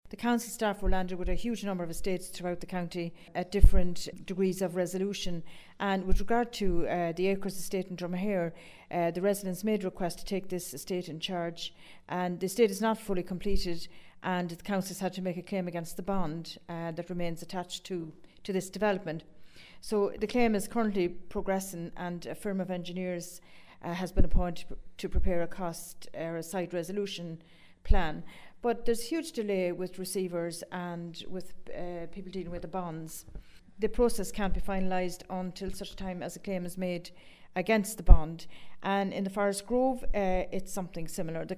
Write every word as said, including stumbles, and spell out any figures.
The council staff were landed with a huge number of estates throughout the county at different degrees of resolution. And with regard to uh, the Acres estate in Dromahair, uh, the residents made a request to take this estate in charge, and the estate is not fully completed, and the council has had to make a claim against the bond uh, that remains attached to, to this development. So the claim is currently progressing, and a firm of engineers uh, has been appointed to prepare a cost or a site resolution plan. But there's huge delay with receivers and with uh, people dealing with the bonds. The process can't be finalised until such time as a claim is made against the bond. And in the Forest Grove, uh, it's something similar. The